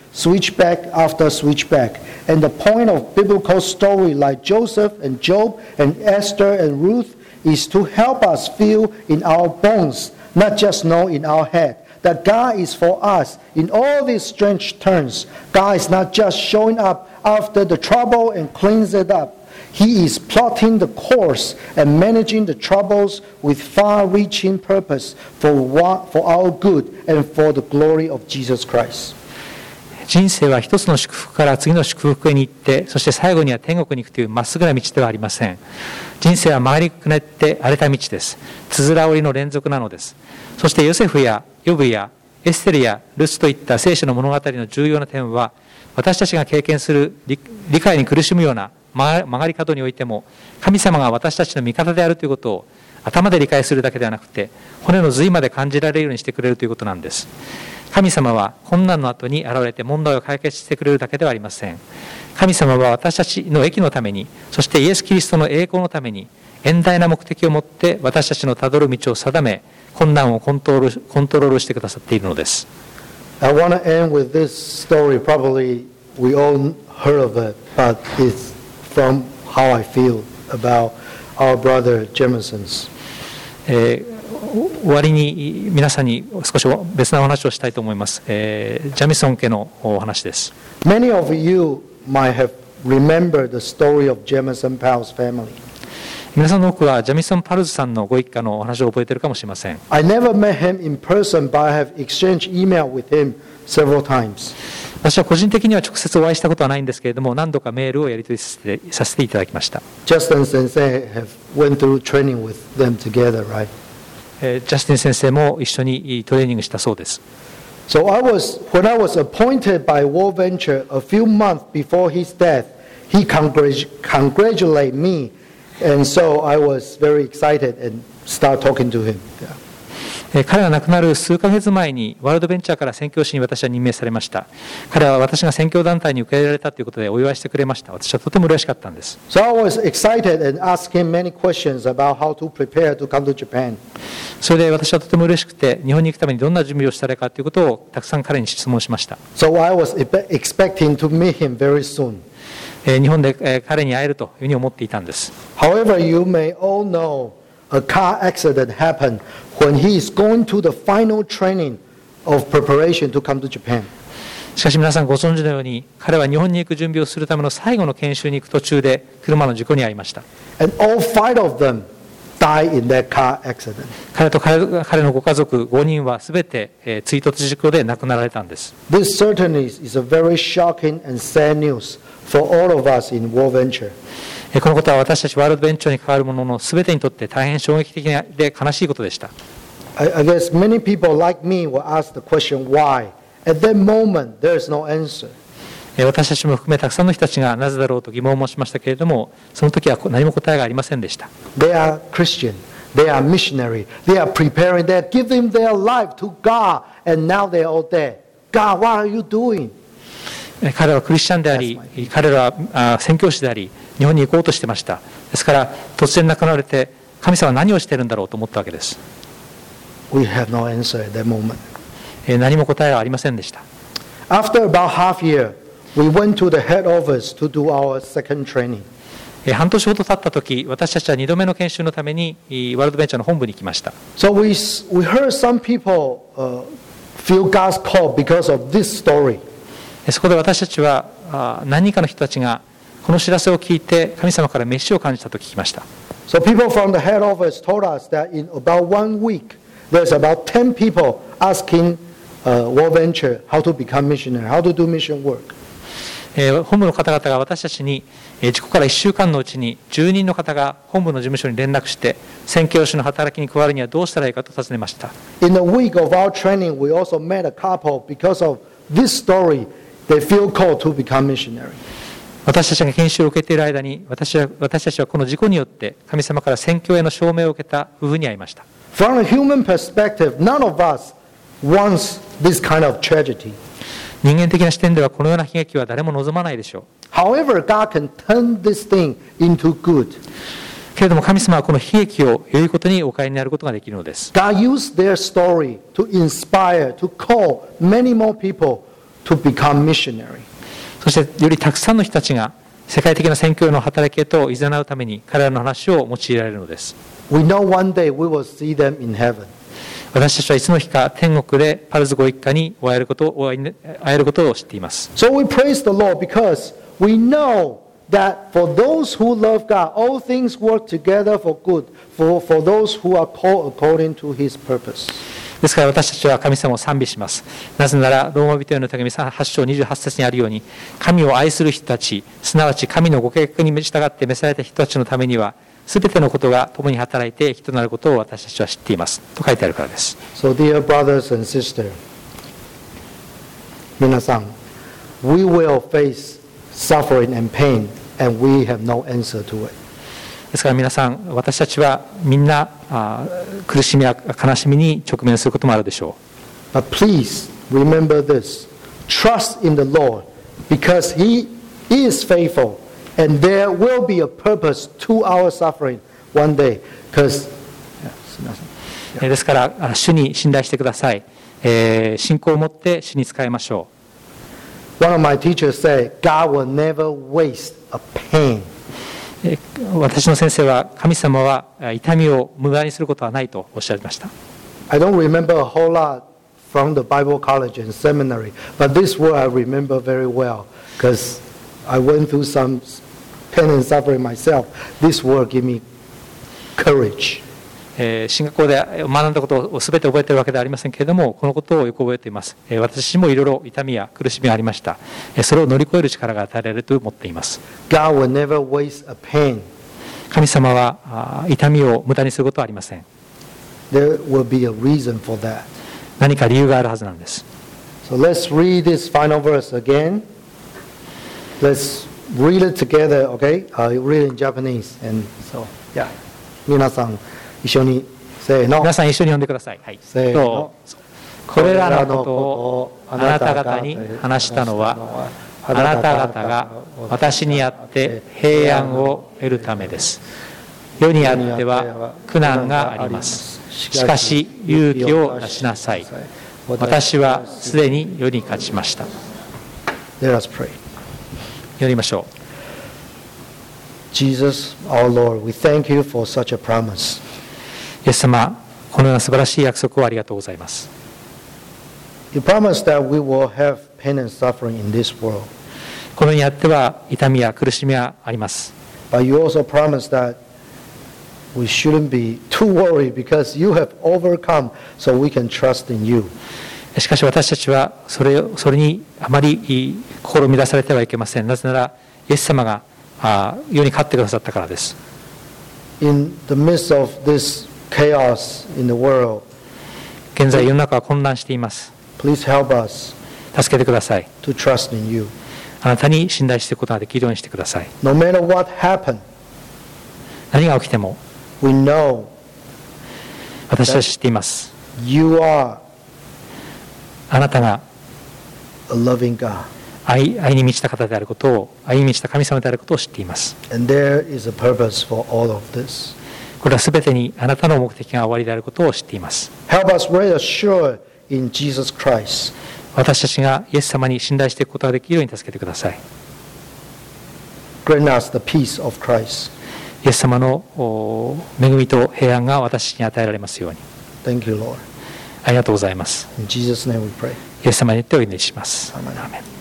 switchback after switchback. And the point of biblical story like Joseph and Job and Esther and Ruth is to help us feel in our bones, not just know in our head, that God is for us in all these strange turns. God is not just showing up after the trouble and cleans it up. He is plotting the course and managing the troubles with far-reaching purpose for, what, for our good and for the glory of Jesus Christ. 人生は一つの祝福から次の祝福に行って、そして最後には天国に行くというまっすぐな道ではありません。人生は曲がりくねって荒れた道です。つづら折りの連続なのです。そしてヨセフやヨブやエステルやルツといった聖書の物語の重要な点は、私たちが経験する 理, 理解に苦しむような曲がり角においても、神様が私たちの味方であるということを頭で理解するだけではなくて、骨の髄まで感じられるようにしてくれるということなんです。神様は困難の後に現れて問題を解決してくれるだけではありません。神様は私たちの益のために、そしてイエス・キリストの栄光のために、遠大な目的を持って私たちのたどる道を定め、困難をコントロール、コントロールしてくださっているのです。 I want to end with this story. Probably we all heard of it, but it's from how I feel about our brother Jameson's. えー終わりに皆さんに少し別なお話をしたいと思います。えー、ジャミソン家のお話です。 Many of you might have remembered the story of Jamison Powell's family. 皆さんの多くはジャミソン・パルズさんのご一家のお話を覚えているかもしれません。 I never met him in person, but I have exchanged email with him several times. 私は個人的には直接お会いしたことはないんですけれども、何度かメールをやり取りさせて、させていただきました。 Justin Sensei have went through training with them together, right? ジャスティン先生も一緒にトレーニングしたそうです。 So I was, when I was appointed by World Venture a few months before his death, he congratulated me, and so I was very excited and started talking to him. Yeah. 彼が亡くなる数ヶ月前にワールドベンチャーから宣教師に私は任命されました。彼は私が宣教団体に受け入れられたということでお祝いしてくれました。私はとても嬉しかったんです。 So I was excited and asked him many questions about how to prepare to come to Japan. それで私はとても嬉しくて、日本に行くためにどんな準備をしたらいいかということをたくさん彼に質問しました。 So I was expecting to meet him very soon. 日本で彼に会えるというふうに思っていたんです。 However, you may all know a car accident happened when he is going to the final training of preparation to come to Japan. しかし皆さんご存知のように、彼は日本に行く準備をするための最後の研修に行く途中で車の事故に遭いました。 And all five of them died in that car accident. 彼と 彼, 彼のご家族ごにんはすべて、えー、追突事故で亡くなられたんです。 This certainly is a very shocking and sad news for all of us in World Venture. このことは私たちワールドベンチャーに関わるもののすべてにとって大変衝撃的で悲しいことでした。 I, I guess many people like me will ask the question why. At that moment, there is no answer. 私たちも含めたくさんの人たちがなぜだろうと疑問を持ちましたけれども、その時は何も答えがありませんでした。 They are Christian, they are missionary, they are preparing, they are giving their life to God, and now they are all dead. God, what are you doing? 彼らはクリスチャンであり、彼らは宣教師であり、日本に行こうとしてました。ですから突然亡くなられて、神様は何をしているんだろうと思ったわけです。 We have no answer at that moment. 何も答えはありませんでした。 After about half year, we went to the head office to do our second training. 半年ほど経った時、私たちはにどめの研修のためにワールドベンチャーの本部に来ました。 So we we heard some people uh, feel God's call because of this story. そこで私たちは何人かの人たちがこの知らせを聞いて神様から召しを感じたと聞きました。 So people from the head office told us that in about one week, there's about ten people asking uh, World Venture how to become missionary, how to do mission work. 本部の方々が私たちに事故からいっしゅうかんのうちにじゅうにんの方が本部の事務所に連絡して宣教師の働きに加わるにはどうしたらいいかと尋ねました。 In the week of our training, we also met a couple because of this story. They feel called to become missionary. 私たちが研修を受けている間に 私, は私たちはこの事故によって神様から宣教への証明を受けた夫婦に会いました。 From a human perspective, none of us wants this kind of tragedy. 人間的な視点ではこのような悲劇は誰も望まないでしょう。 However, God can turn this thing into good. けれども神様はこの悲劇を良いことにお変えになることができるのです。 God used their story to inspire, to call many more people to become missionary. そしてよりたくさんの人たちが世界的な宣教の働きへと誘うために彼らの話を用いられるのです。 We know one day we will see them in heaven. 私たちはいつの日か天国でパルズご一家にお会えることを、お会えることを知っています。 So we praise the Lord because we know that for those who love God, all things work together for good, for, for those who are called according to His purpose. ですから私たちは神様を賛美します。なぜならローマ人への手紙はち章にじゅうはち節にあるように、神を愛する人たち、すなわち神のご計画に従って召された人たちのためには、すべてのことが共に働いて益となることを私たちは知っていますと書いてあるからです。 So dear brothers and sisters, 皆さん、we will face suffering and pain, and we have no answer to it. ですから皆さん、私たちはみんなあ苦しみや悲しみに直面することもあるでしょう。But please remember this: trust in the Lord, because He is faithful, and there will be a purpose to our suffering one day. Because ですから主に信頼してください。えー、信仰を持って主に仕えましょう。One of my teachers said, God will never waste a pain. 私の先生は神様は痛みを無駄にすることはないとおっしゃいました。 I don't remember a whole lot from the Bible college and seminary, but this word I remember very well because I went through some pain and suffering myself. This word gave me courage. 進学校で学んだことを全て覚えているわけではありませんけれども、このことをよく覚えています。私もいろいろ痛みや苦しみがありました。それを乗り越える力が与えられると思っています。 God will never waste a pain. 神様は痛みを無駄にすることはありません。 There will be a reason for that. 何か理由があるはずなんです。 So let's read this final verse again. Let's read it together, okay? I'll read it in Japanese. And so, yeah. 皆さん一緒にせーの。 皆さん一緒に読んでください。はい、 せーの。 これらのことをあなた方に話したのは、あなた方が私にあって平安を得るためです。世にあっては苦難があります。しかし勇気を出しなさい。私はすでに世に勝ちました。 Let us pray. 祈りましょう。 Jesus, our Lord, we thank you for such a promise. イエス様、このような素晴らしい約束をありがとうございます。 You promised that we will have pain and suffering in this world. この世にあっては痛みや苦しみはあります。 But you also promised that we shouldn't be too worried because you have overcome, so we can trust in you. しかし私たちはそれ、それにあまり心を乱されてはいけません。なぜなら、イエス様が世に勝ってくださったからです。 In the midst of this chaos in the world, 現在世の中は混乱しています。 Please help us 助けてください。 to trust in you. あなたに信頼していくことができるようにしてください。 No matter what happens, 何が起きても we know 私は知っています。 You are あなたが a loving God. 愛, 愛に満ちた方であることを、愛に満ちた神様であることを知っています。 And there is a purpose for all of this. これはすべてにあなたの目的が終わりであることを知っています。 Help us rest assured in Jesus Christ. 私たちがイエス様に信頼していくことができるように助けてください。 Grant us the peace of Christ. イエス様の恵みと平安が私に与えられますように。 Thank you, Lord. ありがとうございます。 In Jesus' name we pray. イエス様によってお祈りします。 アーメン。 アーメン。